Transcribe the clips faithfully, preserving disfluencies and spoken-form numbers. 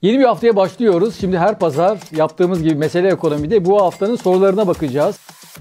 Yeni bir haftaya başlıyoruz. Şimdi her pazar yaptığımız gibi Mesele Ekonomi'de bu haftanın sorularına bakacağız.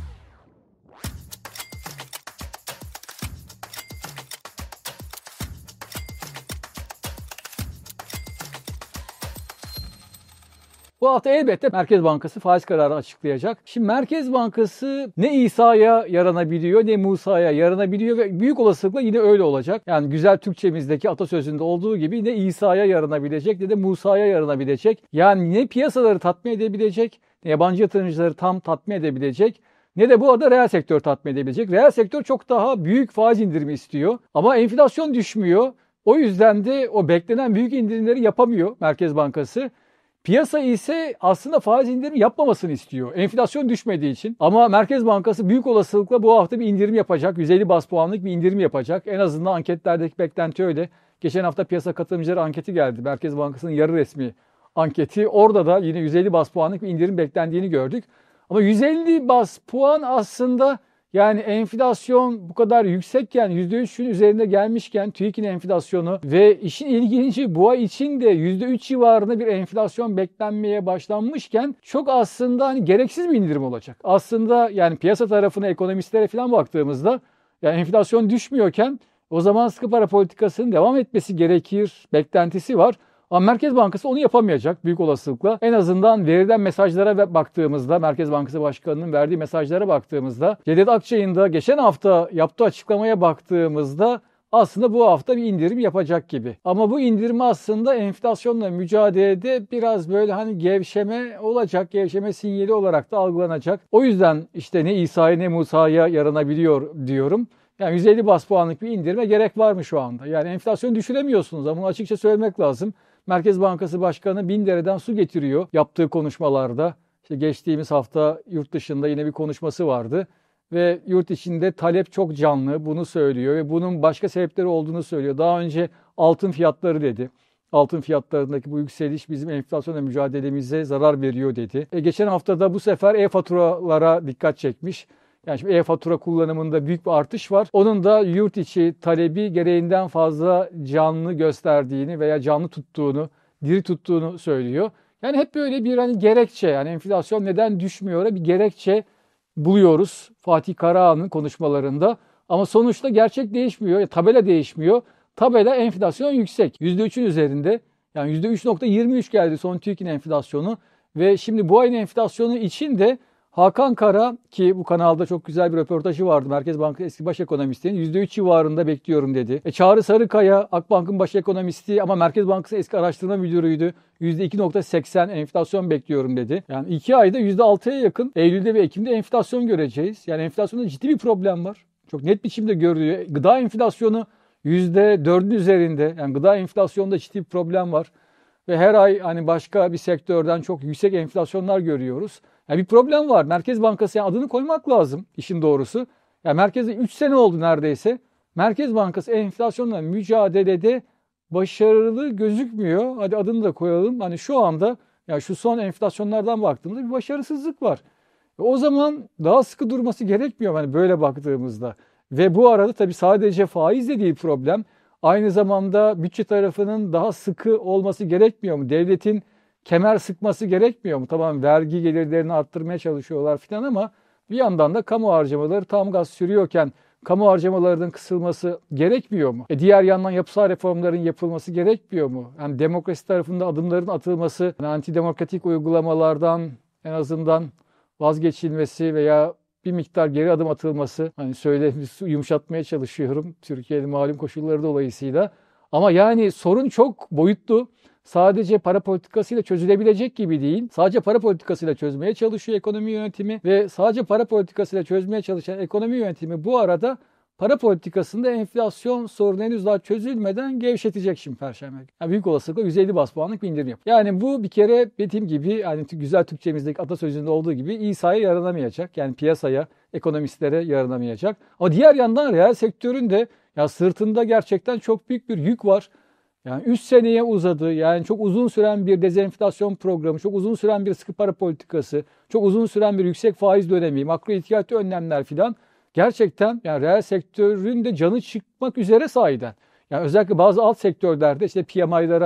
Bu hafta elbette Merkez Bankası faiz kararı açıklayacak. Şimdi Merkez Bankası ne İsa'ya yaranabiliyor ne Musa'ya yaranabiliyor ve büyük olasılıkla yine öyle olacak. Yani güzel Türkçemizdeki atasözünde olduğu gibi ne İsa'ya yaranabilecek ne de Musa'ya yaranabilecek. Yani ne piyasaları tatmin edebilecek, ne yabancı yatırımcıları tam tatmin edebilecek, ne de bu arada reel sektör tatmin edebilecek. Reel sektör çok daha büyük faiz indirimi istiyor ama enflasyon düşmüyor. O yüzden de o beklenen büyük indirimleri yapamıyor Merkez Bankası. Piyasa ise aslında faiz indirimi yapmamasını istiyor. Enflasyon düşmediği için. Ama Merkez Bankası büyük olasılıkla bu hafta bir indirim yapacak. yüz elli baz puanlık bir indirim yapacak. En azından anketlerdeki beklenti öyle. Geçen hafta piyasa katılımcıları anketi geldi. Merkez Bankası'nın yarı resmi anketi. Orada da yine yüz elli baz puanlık bir indirim beklendiğini gördük. Ama yüz elli baz puan aslında yani enflasyon bu kadar yüksekken, yüzde üçün üzerinde gelmişken TÜİK'in enflasyonu ve işin ilginci bu ay için de yüzde üç civarında bir enflasyon beklenmeye başlanmışken çok aslında hani gereksiz bir indirim olacak. Aslında yani piyasa tarafına, ekonomistlere falan baktığımızda yani enflasyon düşmüyorken o zaman sıkı para politikasının devam etmesi gerekir beklentisi var. Ama Merkez Bankası onu yapamayacak büyük olasılıkla. En azından verilen mesajlara baktığımızda, Merkez Bankası Başkanı'nın verdiği mesajlara baktığımızda, Cevdet Akçay'ın da geçen hafta yaptığı açıklamaya baktığımızda aslında bu hafta bir indirim yapacak gibi. Ama bu indirim aslında enflasyonla mücadelede biraz böyle hani gevşeme olacak, gevşeme sinyali olarak da algılanacak. O yüzden işte ne İsa'ya ne Musa'ya yaranabiliyor diyorum. Yani yüz elli baz puanlık bir indirime gerek var mı şu anda? Yani enflasyonu düşüremiyorsunuz ama bunu açıkça söylemek lazım. Merkez Bankası Başkanı bin dereden su getiriyor yaptığı konuşmalarda. İşte geçtiğimiz hafta yurt dışında yine bir konuşması vardı. Ve yurt içinde talep çok canlı bunu söylüyor ve bunun başka sebepleri olduğunu söylüyor. Daha önce altın fiyatları dedi. Altın fiyatlarındaki bu yükseliş bizim enflasyonla mücadelemize zarar veriyor dedi. E geçen hafta da bu sefer e-faturalara dikkat çekmiş. Yani şimdi e-fatura kullanımında büyük bir artış var. Onun da yurt içi talebi gereğinden fazla canlı gösterdiğini veya canlı tuttuğunu, diri tuttuğunu söylüyor. Yani hep böyle bir hani gerekçe, yani enflasyon neden düşmüyor bir gerekçe buluyoruz Fatih Karahan'ın konuşmalarında. Ama sonuçta gerçek değişmiyor, tabela değişmiyor. Tabela enflasyon yüksek. yüzde üçün üzerinde. Yani yüzde üç virgül yirmi üç geldi son TÜİK'in enflasyonu. Ve şimdi bu ayın enflasyonu için de Hakan Kara, ki bu kanalda çok güzel bir röportajı vardı. Merkez Bankası eski baş ekonomistinin yüzde üç civarında bekliyorum dedi. E Çağrı Sarıkaya, Akbank'ın baş ekonomisti ama Merkez Bankası eski araştırma müdürüydü. yüzde iki virgül seksen enflasyon bekliyorum dedi. Yani iki ayda yüzde altıya yakın Eylül'de ve Ekim'de enflasyon göreceğiz. Yani enflasyonda ciddi bir problem var. Çok net biçimde görülüyor. Gıda enflasyonu yüzde dördün üzerinde. Yani gıda enflasyonda ciddi bir problem var. Ve her ay hani başka bir sektörden çok yüksek enflasyonlar görüyoruz. Yani bir problem var. Merkez Bankası, yani adını koymak lazım işin doğrusu. Yani merkezde üç sene oldu neredeyse. Merkez Bankası enflasyonla mücadelede başarılı gözükmüyor. Hadi adını da koyalım. Hani şu anda yani şu son enflasyonlardan baktığımızda bir başarısızlık var. E o zaman daha sıkı durması gerekmiyor hani böyle baktığımızda. Ve bu arada tabii sadece faizle değil problem. Aynı zamanda bütçe tarafının daha sıkı olması gerekmiyor mu? Devletin kemer sıkması gerekmiyor mu? Tamam, vergi gelirlerini arttırmaya çalışıyorlar filan ama bir yandan da kamu harcamaları tam gaz sürüyorken kamu harcamalarının kısılması gerekmiyor mu? E diğer yandan yapısal reformların yapılması gerekmiyor mu? Yani demokrasi tarafında adımların atılması, yani antidemokratik uygulamalardan en azından vazgeçilmesi veya bir miktar geri adım atılması, hani söylemi yumuşatmaya çalışıyorum Türkiye'nin malum koşulları dolayısıyla. Ama yani sorun çok boyutlu. Sadece para politikasıyla çözülebilecek gibi değil. Sadece para politikasıyla çözmeye çalışıyor ekonomi yönetimi ve sadece para politikasıyla çözmeye çalışan ekonomi yönetimi bu arada para politikasında enflasyon sorunu henüz daha çözülmeden gevşetecek şimdi Perşembe. Yani büyük olasılıkla yüz elli baz puanlık bir indirim yapıyor. Yani bu bir kere dediğim gibi hani güzel Türkçemizdeki atasözünde olduğu gibi İsa'ya yaranamayacak. Yani piyasaya, ekonomistlere yaranamayacak. Ama diğer yandan reel sektörün de ya sırtında gerçekten çok büyük bir yük var. Yani üç seneye uzadı. Yani çok uzun süren bir dezenflasyon programı, çok uzun süren bir sıkı para politikası, çok uzun süren bir yüksek faiz dönemi, makro ihtiyati önlemler filan. Gerçekten yani reel sektörün de canı çıkmak üzere sahiden. Yani özellikle bazı alt sektörlerde işte P M I'lara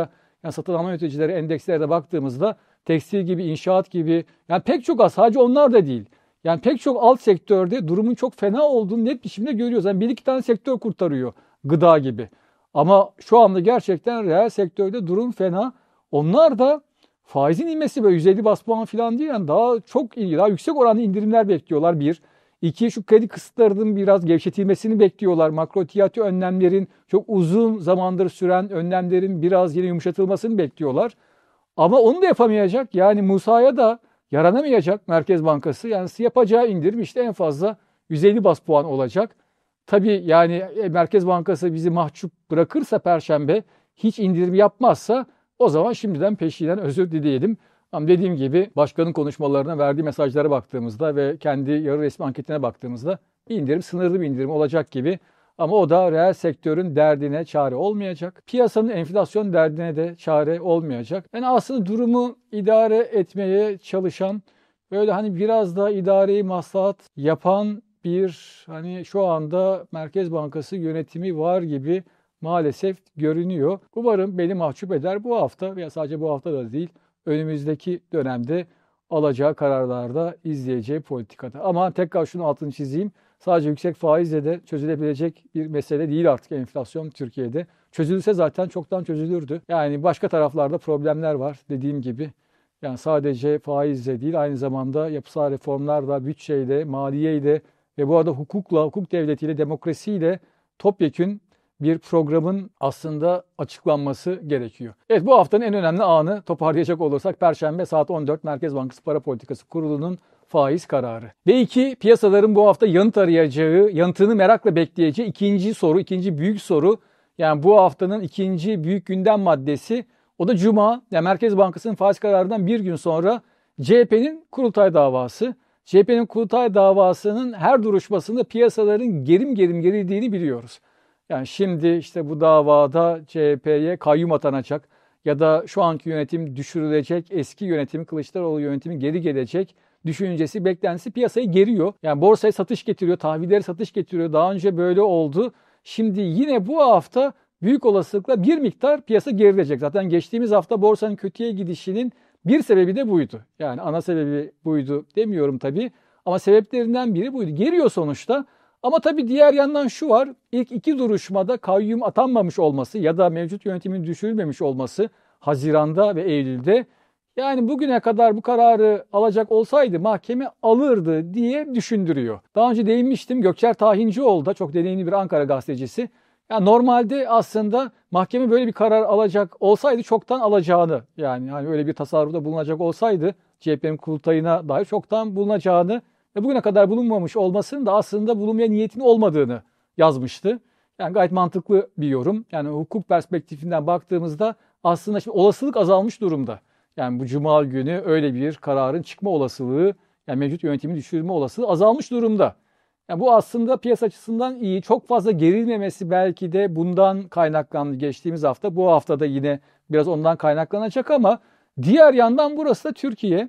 Yani satın alma yöneticileri endekslere de baktığımızda tekstil gibi, inşaat gibi, yani pek çok az, sadece onlar da değil. Yani pek çok alt sektörde durumun çok fena olduğunu net biçimde görüyoruz. Yani bir iki tane sektör kurtarıyor, gıda gibi. Ama şu anda gerçekten reel sektörde durum fena. Onlar da faizin inmesi böyle yüz elli bas puan falan değil. Yani daha çok iyi, daha yüksek oranlı indirimler bekliyorlar bir. İki, şu kredi kısıtlarının biraz gevşetilmesini bekliyorlar. Makro ihtiyati önlemlerin, çok uzun zamandır süren önlemlerin biraz yine yumuşatılmasını bekliyorlar. Ama onu da yapamayacak. Yani Musa'ya da yaranamayacak Merkez Bankası. Yani yapacağı indirim işte en fazla yüz elli bas puan olacak. Tabii yani Merkez Bankası bizi mahcup bırakırsa Perşembe, hiç indirim yapmazsa o zaman şimdiden peşinden özür dileyelim. Ama dediğim gibi başkanın konuşmalarına, verdiği mesajlara baktığımızda ve kendi yarı resmi anketine baktığımızda bir indirim, sınırlı bir indirim olacak gibi. Ama o da reel sektörün derdine çare olmayacak. Piyasanın enflasyon derdine de çare olmayacak. Yani aslında durumu idare etmeye çalışan, böyle hani biraz da idareyi maslahat yapan bir hani şu anda Merkez Bankası yönetimi var gibi maalesef görünüyor. Umarım beni mahcup eder bu hafta veya sadece bu hafta da değil, önümüzdeki dönemde alacağı kararlarda, izleyeceği politikada. Ama tekrar şunu altını çizeyim. Sadece yüksek faizle de çözülebilecek bir mesele değil artık enflasyon Türkiye'de. Çözülse zaten çoktan çözülürdü. Yani başka taraflarda problemler var dediğim gibi. Yani sadece faizle değil, aynı zamanda yapısal reformlarla, bütçeyle, maliyeyle ve bu arada hukukla, hukuk devletiyle, demokrasiyle topyekün bir programın aslında açıklanması gerekiyor. Evet, bu haftanın en önemli anı toparlayacak olursak Perşembe saat on dört Merkez Bankası Para Politikası Kurulu'nun faiz kararı. Ve iki, piyasaların bu hafta yanıt arayacağı, yanıtını merakla bekleyeceği ikinci soru, ikinci büyük soru. Yani bu haftanın ikinci büyük gündem maddesi, o da Cuma. Yani Merkez Bankası'nın faiz kararından bir gün sonra C H P'nin kurultay davası. C H P'nin kurultay davasının her duruşmasında piyasaların gerim gerim gerildiğini biliyoruz. Yani şimdi işte bu davada C H P'ye kayyum atanacak ya da şu anki yönetim düşürülecek, eski yönetim, Kılıçdaroğlu yönetimi geri gelecek düşüncesi, beklentisi piyasayı geriyor. Yani borsaya satış getiriyor, tahvilleri satış getiriyor. Daha önce böyle oldu. Şimdi yine bu hafta büyük olasılıkla bir miktar piyasa gerilecek. Zaten geçtiğimiz hafta borsanın kötüye gidişinin bir sebebi de buydu. Yani ana sebebi buydu demiyorum tabii. Ama sebeplerinden biri buydu. Geriyor sonuçta. Ama tabii diğer yandan şu var. İlk iki duruşmada kayyum atanmamış olması ya da mevcut yönetimin düşürülmemiş olması Haziran'da ve Eylül'de, yani bugüne kadar bu kararı alacak olsaydı mahkeme alırdı diye düşündürüyor. Daha önce değinmiştim, Gökçer Tahincioğlu da çok deneyimli bir Ankara gazetecisi. Yani normalde aslında mahkeme böyle bir karar alacak olsaydı çoktan alacağını, yani hani öyle bir tasarrufta bulunacak olsaydı C H P'nin kurultayına dair çoktan bulunacağını ve bugüne kadar bulunmamış olmasının da aslında bulunmaya niyetinin olmadığını yazmıştı. Yani gayet mantıklı bir yorum. Yani hukuk perspektifinden baktığımızda aslında şimdi olasılık azalmış durumda. Yani bu Cuma günü öyle bir kararın çıkma olasılığı, yani mevcut yönetimin düşürülme olasılığı azalmış durumda. Yani bu aslında piyasa açısından iyi. Çok fazla gerilmemesi belki de bundan kaynaklandı geçtiğimiz hafta. Bu hafta da yine biraz ondan kaynaklanacak ama diğer yandan burası da Türkiye.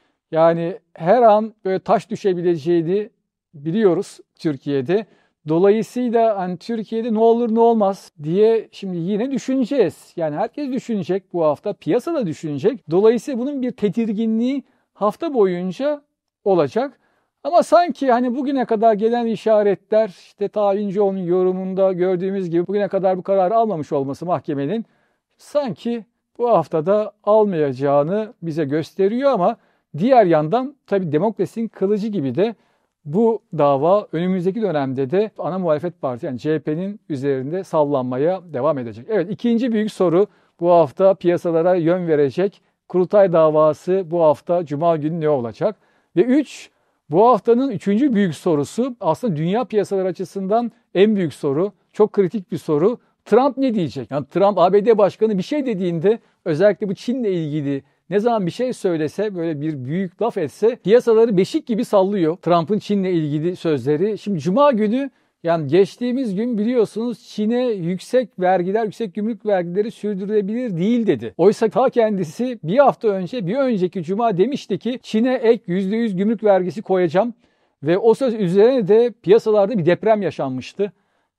Yani her an böyle taş düşebileceğini biliyoruz Türkiye'de. Dolayısıyla hani Türkiye'de ne olur ne olmaz diye şimdi yine düşüneceğiz. Yani herkes düşünecek bu hafta, piyasa da düşünecek. Dolayısıyla bunun bir tedirginliği hafta boyunca olacak. Ama sanki hani bugüne kadar gelen işaretler, işte Tahincioğlu'nun yorumunda gördüğümüz gibi bugüne kadar bu kararı almamış olması mahkemenin sanki bu haftada almayacağını bize gösteriyor ama diğer yandan tabii demokrasinin kılıcı gibi de bu dava önümüzdeki dönemde de ana muhalefet parti yani C H P'nin üzerinde sallanmaya devam edecek. Evet, ikinci büyük soru bu hafta piyasalara yön verecek kurultay davası bu hafta Cuma günü ne olacak? Ve üç, bu haftanın üçüncü büyük sorusu aslında dünya piyasaları açısından en büyük soru, çok kritik bir soru. Trump ne diyecek? Yani Trump A B D Başkanı bir şey dediğinde, özellikle bu Çin'le ilgili ne zaman bir şey söylese, böyle bir büyük laf etse piyasaları beşik gibi sallıyor Trump'ın Çin'le ilgili sözleri. Şimdi Cuma günü, yani geçtiğimiz gün biliyorsunuz Çin'e yüksek vergiler, yüksek gümrük vergileri sürdürülebilir değil dedi. Oysa ta kendisi bir hafta önce, bir önceki Cuma demişti ki Çin'e ek yüzde yüz gümrük vergisi koyacağım. Ve o söz üzerine de piyasalarda bir deprem yaşanmıştı.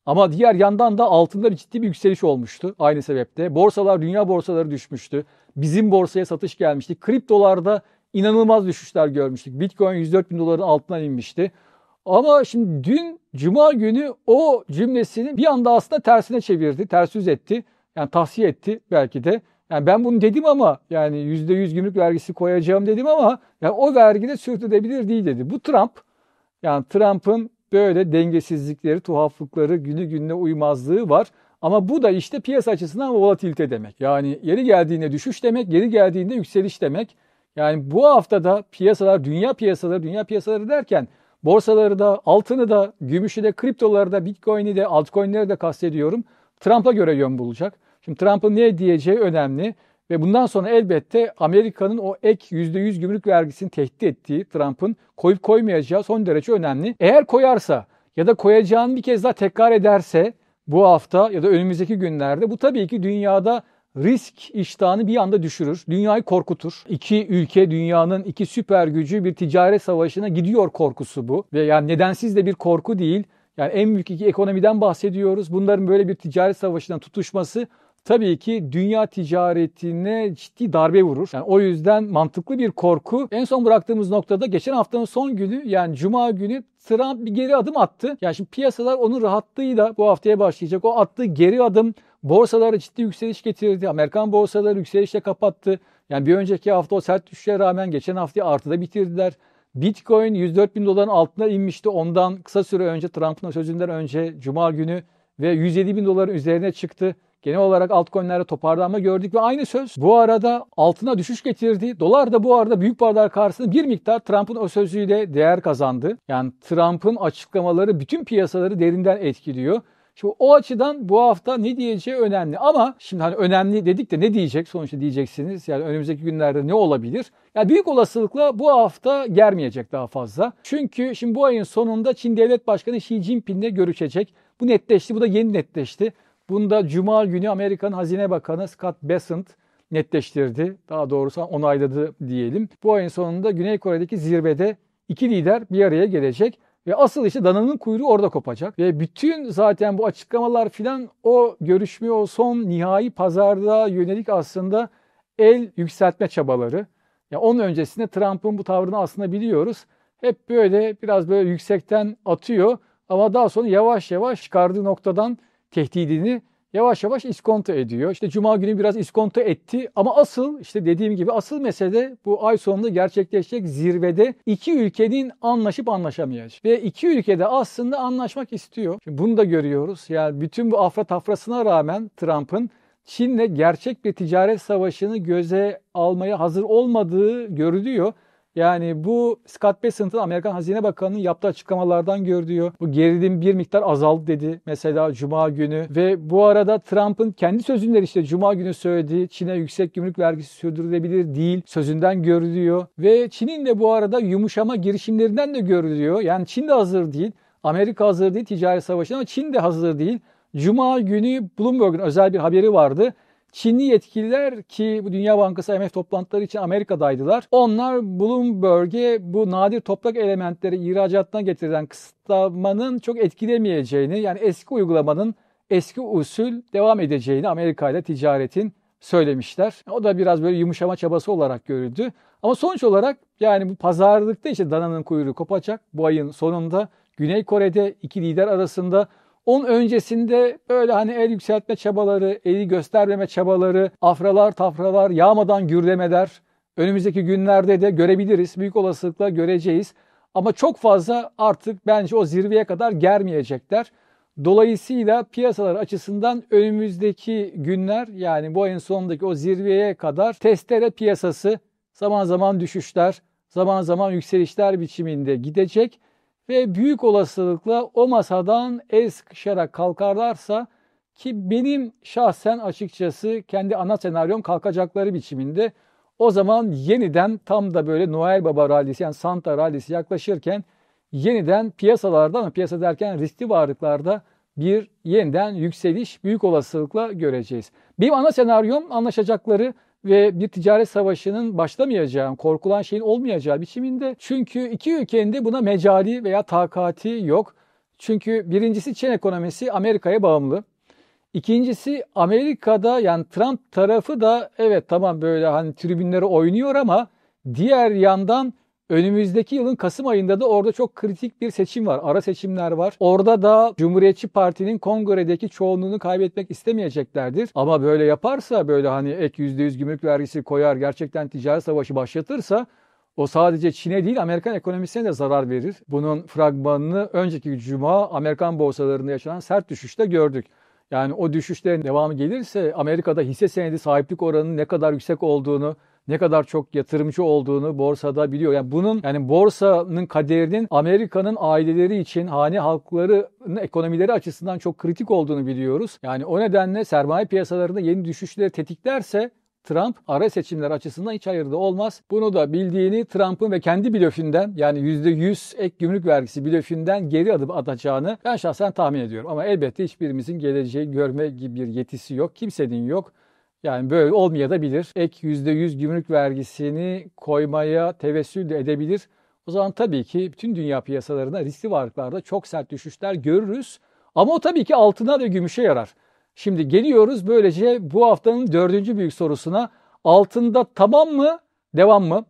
Ama diğer yandan da altında ciddi bir yükseliş olmuştu aynı sebepte. Borsalar, dünya borsaları düşmüştü. Bizim borsaya satış gelmişti. Kriptolarda inanılmaz düşüşler görmüştük. Bitcoin yüz dört bin doların altına inmişti. Ama şimdi dün Cuma günü o cümlesini bir anda aslında tersine çevirdi, ters yüz etti. Yani tahsiye etti belki de. Yani ben bunu dedim ama yani yüzde yüz gümrük vergisi koyacağım dedim ama yani o vergi de sürdürülebilir değil dedi. Bu Trump, yani Trump'ın böyle dengesizlikleri, tuhaflıkları, günü gününe uymazlığı var. Ama bu da işte piyasa açısından volatilite demek. Yani yeri geldiğinde düşüş demek, yeri geldiğinde yükseliş demek. Yani bu haftada piyasalar, dünya piyasaları, dünya piyasaları derken borsaları da, altını da, gümüşü de, kriptoları da, bitcoin'i de, altcoin'leri de kastediyorum. Trump'a göre yön bulacak. Şimdi Trump'ın ne diyeceği önemli. Ve bundan sonra elbette Amerika'nın o ek yüzde yüz gümrük vergisini tehdit ettiği Trump'ın koyup koymayacağı son derece önemli. Eğer koyarsa ya da koyacağını bir kez daha tekrar ederse bu hafta ya da önümüzdeki günlerde bu tabii ki dünyada risk iştahını bir anda düşürür. Dünyayı korkutur. İki ülke, dünyanın iki süper gücü bir ticaret savaşına gidiyor korkusu bu. Ve yani nedensiz de bir korku değil. Yani en büyük iki ekonomiden bahsediyoruz. Bunların böyle bir ticaret savaşından tutuşması tabii ki dünya ticaretine ciddi darbe vurur. Yani o yüzden mantıklı bir korku. En son bıraktığımız noktada geçen haftanın son günü, yani Cuma günü Trump bir geri adım attı. Yani şimdi piyasalar onun rahatlığıyla bu haftaya başlayacak. O attığı geri adım borsalara ciddi yükseliş getirdi. Amerikan borsaları yükselişle kapattı. Yani bir önceki hafta o sert düşüşe rağmen geçen haftayı artıda bitirdiler. Bitcoin yüz dört bin doların altına inmişti. Ondan kısa süre önce, Trump'ın sözünden önce Cuma günü ve yüz yedi bin doların üzerine çıktı. Genel olarak altcoin'lerde toparlanma gördük ve aynı söz bu arada altına düşüş getirdi. Dolar da bu arada büyük paralar karşısında bir miktar Trump'ın o sözüyle değer kazandı. Yani Trump'ın açıklamaları bütün piyasaları derinden etkiliyor. Şimdi o açıdan bu hafta ne diyeceği önemli. Ama şimdi hani önemli dedik de ne diyecek sonuçta diyeceksiniz. Yani önümüzdeki günlerde ne olabilir? Yani büyük olasılıkla bu hafta germeyecek daha fazla. Çünkü şimdi bu ayın sonunda Çin Devlet Başkanı Xi Jinping'le görüşecek. Bu netleşti. Bu da yeni netleşti. Bunda Cuma günü Amerikan Hazine Bakanı Scott Bessent netleştirdi. Daha doğrusu onayladı diyelim. Bu ayın sonunda Güney Kore'deki zirvede iki lider bir araya gelecek. Ve asıl işte dananın kuyruğu orada kopacak. Ve bütün zaten bu açıklamalar filan o görüşme, o son nihai pazarda yönelik aslında el yükseltme çabaları. Yani onun öncesinde Trump'ın bu tavrını aslında biliyoruz. Hep böyle biraz böyle yüksekten atıyor ama daha sonra yavaş yavaş çıkardığı noktadan tehdidini yavaş yavaş iskonto ediyor. İşte Cuma günü biraz iskonto etti ama asıl işte dediğim gibi asıl mesele bu ay sonunda gerçekleşecek zirvede iki ülkenin anlaşıp anlaşamayacağı. Ve iki ülkede aslında anlaşmak istiyor. Şimdi bunu da görüyoruz. Yani bütün bu afra tafrasına rağmen Trump'ın Çin'le gerçek bir ticaret savaşını göze almaya hazır olmadığı görülüyor. Yani bu Scott Bessent'ın Amerikan Hazine Bakanı'nın yaptığı açıklamalardan görülüyor. Bu gerilim bir miktar azaldı dedi mesela Cuma günü. Ve bu arada Trump'ın kendi sözünden işte Cuma günü söylediği Çin'e yüksek gümrük vergisi sürdürülebilir değil sözünden görülüyor. Ve Çin'in de bu arada yumuşama girişimlerinden de görülüyor. Yani Çin de hazır değil. Amerika hazır değil ticaret savaşına ama Çin de hazır değil. Cuma günü Bloomberg'un özel bir haberi vardı. Çinli yetkililer ki bu Dünya Bankası I M F toplantıları için Amerika'daydılar. Onlar Bloomberg'e bu nadir toprak elementleri ihracatına getirilen kısıtlamanın çok etkilemeyeceğini, yani eski uygulamanın eski usul devam edeceğini Amerika ile ticaretin söylemişler. O da biraz böyle yumuşama çabası olarak görüldü. Ama sonuç olarak yani bu pazarlıkta işte dananın kuyruğu kopacak bu ayın sonunda. Güney Kore'de iki lider arasında. Onun öncesinde böyle hani el yükseltme çabaları, eli göstermeme çabaları, afralar, tafralar, yağmadan gürlemeler önümüzdeki günlerde de görebiliriz. Büyük olasılıkla göreceğiz. Ama çok fazla artık bence o zirveye kadar germeyecekler. Dolayısıyla piyasalar açısından önümüzdeki günler yani bu ayın sonundaki o zirveye kadar testere piyasası zaman zaman düşüşler, zaman zaman yükselişler biçiminde gidecek. Ve büyük olasılıkla o masadan el sıkışarak kalkarlarsa ki benim şahsen açıkçası kendi ana senaryom kalkacakları biçiminde o zaman yeniden tam da böyle Noel Baba rallisi yani Santa rallisi yaklaşırken yeniden piyasalarda ama piyasa derken riskli varlıklarda bir yeniden yükseliş büyük olasılıkla göreceğiz. Benim ana senaryom anlaşacakları ve bir ticaret savaşının başlamayacağı, korkulan şeyin olmayacağı biçiminde. Çünkü iki ülkenin de buna mecali veya takati yok. Çünkü birincisi Çin ekonomisi Amerika'ya bağımlı. İkincisi Amerika'da yani Trump tarafı da evet tamam böyle hani tribünleri oynuyor ama diğer yandan önümüzdeki yılın Kasım ayında da orada çok kritik bir seçim var. Ara seçimler var. Orada da Cumhuriyetçi Parti'nin kongredeki çoğunluğunu kaybetmek istemeyeceklerdir. Ama böyle yaparsa böyle hani ek yüzde yüz gümrük vergisi koyar gerçekten ticaret savaşı başlatırsa o sadece Çin'e değil Amerikan ekonomisine de zarar verir. Bunun fragmanını önceki cuma Amerikan borsalarında yaşanan sert düşüşte gördük. Yani o düşüşlerin devamı gelirse Amerika'da hisse senedi sahiplik oranının ne kadar yüksek olduğunu, ne kadar çok yatırımcı olduğunu borsada biliyor. Yani bunun yani borsanın kaderinin Amerika'nın aileleri için hane halklarının ekonomileri açısından çok kritik olduğunu biliyoruz. Yani o nedenle sermaye piyasalarında yeni düşüşleri tetiklerse Trump ara seçimler açısından hiç hayırlı olmaz. Bunu da bildiğini Trump'ın ve kendi blöfünden yani yüzde yüz ek gümrük vergisi blöfünden geri adım atacağını ben şahsen tahmin ediyorum. Ama elbette hiçbirimizin geleceği görme gibi bir yetisi yok. Kimsenin yok. Yani böyle olmayabilir. Ek yüzde yüz gümrük vergisini koymaya tevessül de edebilir. O zaman tabii ki bütün dünya piyasalarında riskli varlıklarda çok sert düşüşler görürüz. Ama o tabii ki altına ve gümüşe yarar. Şimdi geliyoruz böylece bu haftanın dördüncü büyük sorusuna. Altında tamam mı, devam mı?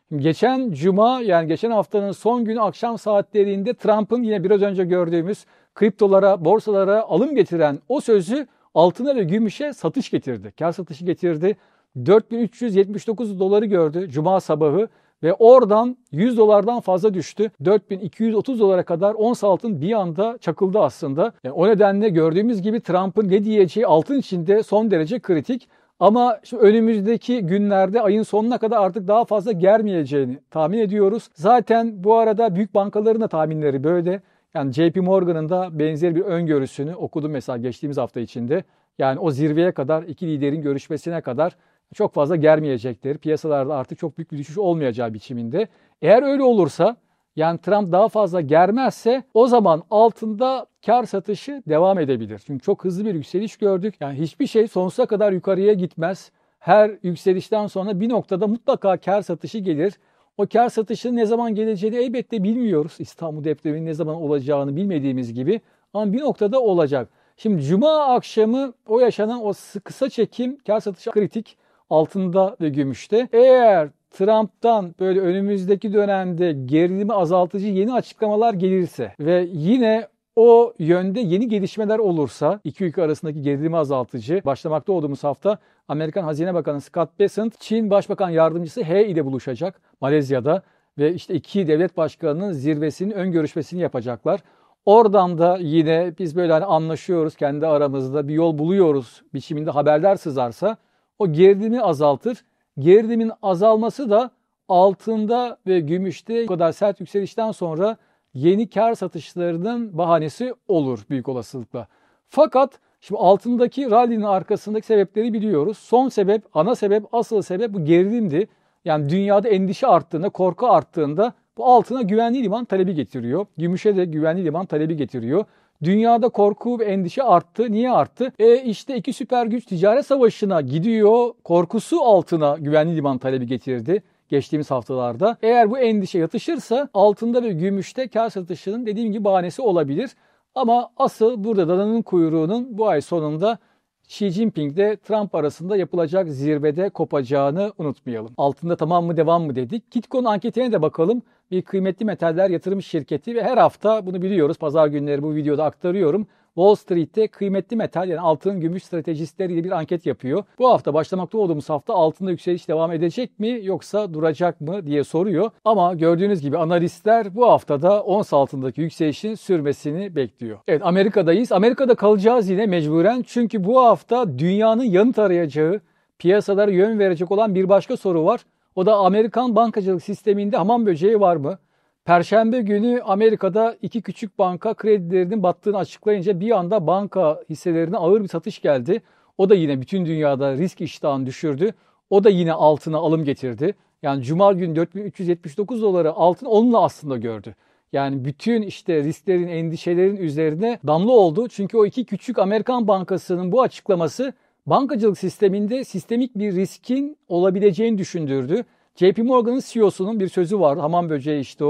Geçen cuma yani geçen haftanın son günü akşam saatlerinde Trump'ın yine biraz önce gördüğümüz kriptolara, borsalara alım getiren o sözü altına ve gümüşe satış getirdi. Kar satışı getirdi. dört bin üç yüz yetmiş dokuz doları gördü cuma sabahı ve oradan yüz dolardan fazla düştü. dört bin iki yüz otuz dolara kadar ons altın bir anda çakıldı aslında. Yani o nedenle gördüğümüz gibi Trump'ın ne diyeceği altın içinde son derece kritik. Ama şu önümüzdeki günlerde ayın sonuna kadar artık daha fazla germeyeceğini tahmin ediyoruz. Zaten bu arada büyük bankaların da tahminleri böyle. Yani J P Morgan'ın da benzer bir öngörüsünü okudum mesela geçtiğimiz hafta içinde. Yani o zirveye kadar iki liderin görüşmesine kadar çok fazla germeyecekleri, piyasalarda artık çok büyük bir düşüş olmayacağı biçiminde. Eğer öyle olursa yani Trump daha fazla germezse o zaman altında kar satışı devam edebilir. Çünkü çok hızlı bir yükseliş gördük. Yani hiçbir şey sonsuza kadar yukarıya gitmez. Her yükselişten sonra bir noktada mutlaka kar satışı gelir. O kar satışının ne zaman geleceğini elbette bilmiyoruz. İstanbul depreminin ne zaman olacağını bilmediğimiz gibi. Ama bir noktada olacak. Şimdi cuma akşamı o yaşanan o kısa çekim kar satışı kritik altında ve gümüşte. Eğer Trump'tan böyle önümüzdeki dönemde gerilimi azaltıcı yeni açıklamalar gelirse ve yine o yönde yeni gelişmeler olursa iki ülke arasındaki gerilimi azaltıcı başlamakta olduğumuz hafta Amerikan Hazine Bakanı Scott Bessent, Çin Başbakan Yardımcısı He ile buluşacak Malezya'da ve işte iki devlet başkanının zirvesinin ön görüşmesini yapacaklar. Oradan da yine biz böyle hani anlaşıyoruz kendi aramızda bir yol buluyoruz biçiminde haberler sızarsa o gerilimi azaltır. Gerilimin azalması da altında ve gümüşte bu kadar sert yükselişten sonra yeni kar satışlarının bahanesi olur büyük olasılıkla. Fakat şimdi altındaki rally'nin arkasındaki sebepleri biliyoruz. Son sebep, ana sebep, asıl sebep bu gerilimdi. Yani dünyada endişe arttığında, korku arttığında bu altına güvenli liman talebi getiriyor. Gümüşe de güvenli liman talebi getiriyor. Dünyada korku ve endişe arttı. Niye arttı? E işte iki süper güç ticaret savaşına gidiyor. Korkusu altına güvenli liman talebi getirdi geçtiğimiz haftalarda. Eğer bu endişe yatışırsa altında ve gümüşte kar satışının dediğim gibi bahanesi olabilir. Ama asıl burada dananın kuyruğunun bu ay sonunda Xi Jinping ile Trump arasında yapılacak zirvede kopacağını unutmayalım. Altında tamam mı devam mı dedik. Kitco'nun anketine de bakalım. Bir kıymetli metaller yatırım şirketi ve her hafta bunu biliyoruz. Pazar günleri bu videoda aktarıyorum. Wall Street'te kıymetli metal yani altın gümüş stratejistleriyle bir anket yapıyor. Bu hafta başlamakta olduğumuz hafta altında yükseliş devam edecek mi yoksa duracak mı diye soruyor. Ama gördüğünüz gibi analistler bu haftada ons altındaki yükselişin sürmesini bekliyor. Evet Amerika'dayız. Amerika'da kalacağız yine mecburen çünkü bu hafta dünyanın yanıt arayacağı, piyasalara yön verecek olan bir başka soru var. O da Amerikan bankacılık sisteminde hamam böceği var mı? Perşembe günü Amerika'da iki küçük banka kredilerinin battığını açıklayınca bir anda banka hisselerine ağır bir satış geldi. O da yine bütün dünyada risk iştahını düşürdü. O da yine altına alım getirdi. Yani Cuma günü dört bin üç yüz yetmiş dokuz doları altın onunla aslında gördü. Yani bütün işte risklerin, endişelerin üzerine damla oldu. Çünkü o iki küçük Amerikan bankasının bu açıklaması bankacılık sisteminde sistemik bir riskin olabileceğini düşündürdü. J P Morgan'ın C E O'sunun bir sözü vardı. Hamam böceği işte o.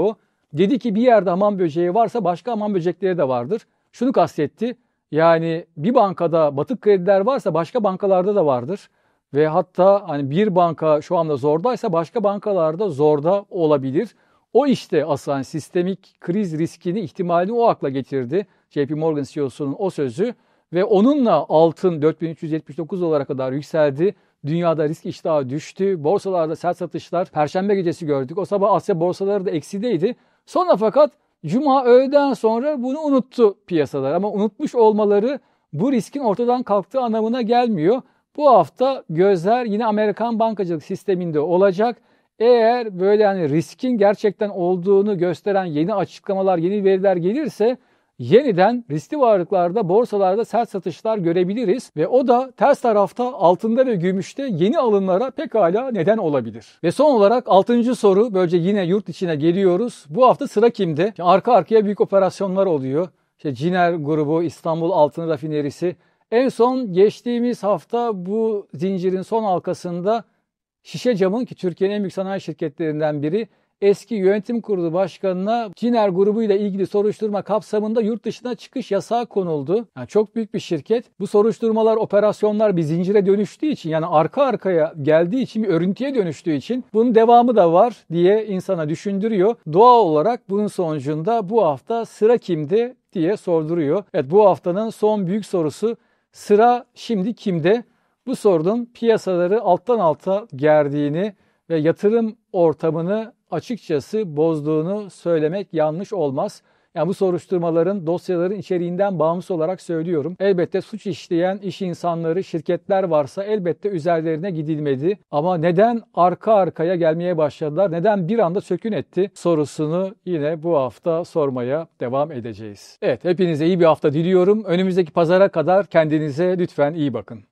Dedi ki bir yerde hamam böceği varsa başka hamam böcekleri de vardır. Şunu kastetti. Yani bir bankada batık krediler varsa başka bankalarda da vardır. Ve hatta hani bir banka şu anda zordaysa başka bankalarda zorda olabilir. O işte aslında sistemik kriz riskini, ihtimalini o akla getirdi. J P Morgan C E O'sunun o sözü ve onunla altın dört bin üç yüz yetmiş dokuz dolara kadar yükseldi. Dünyada risk iştahı düştü. Borsalarda sert satışlar. Perşembe gecesi gördük. O sabah Asya borsaları da eksideydi. Sonra fakat Cuma öğleden sonra bunu unuttu piyasalar. Ama unutmuş olmaları bu riskin ortadan kalktığı anlamına gelmiyor. Bu hafta gözler yine Amerikan bankacılık sisteminde olacak. Eğer böyle yani riskin gerçekten olduğunu gösteren yeni açıklamalar, yeni veriler gelirse yeniden riskli varlıklarda, borsalarda sert satışlar görebiliriz. Ve o da ters tarafta altında ve gümüşte yeni alımlara pekala neden olabilir. Ve son olarak altıncı soru, böylece yine yurt içine geliyoruz. Bu hafta sıra kimde? Şimdi arka arkaya büyük operasyonlar oluyor. İşte Ciner grubu, İstanbul Altın Rafinerisi. En son geçtiğimiz hafta bu zincirin son halkasında Şişecam'ın, ki Türkiye'nin en büyük sanayi şirketlerinden biri, eski yönetim kurulu başkanına Ciner grubu ile ilgili soruşturma kapsamında yurt dışına çıkış yasağı konuldu. Yani çok büyük bir şirket. Bu soruşturmalar, operasyonlar bir zincire dönüştüğü için, yani arka arkaya geldiği için, bir örüntüye dönüştüğü için bunun devamı da var diye insana düşündürüyor. Doğal olarak bunun sonucunda bu hafta sıra kimde diye sorduruyor. Evet, bu haftanın son büyük sorusu, sıra şimdi kimde? Bu sorunun piyasaları alttan alta gerdiğini ve yatırım ortamını açıkçası bozduğunu söylemek yanlış olmaz. Yani bu soruşturmaların, dosyaların içeriğinden bağımsız olarak söylüyorum. Elbette suç işleyen iş insanları, şirketler varsa elbette üzerlerine gidilmedi. Ama neden arka arkaya gelmeye başladılar, neden bir anda sökün etti sorusunu yine bu hafta sormaya devam edeceğiz. Evet, hepinize iyi bir hafta diliyorum. Önümüzdeki pazara kadar kendinize lütfen iyi bakın.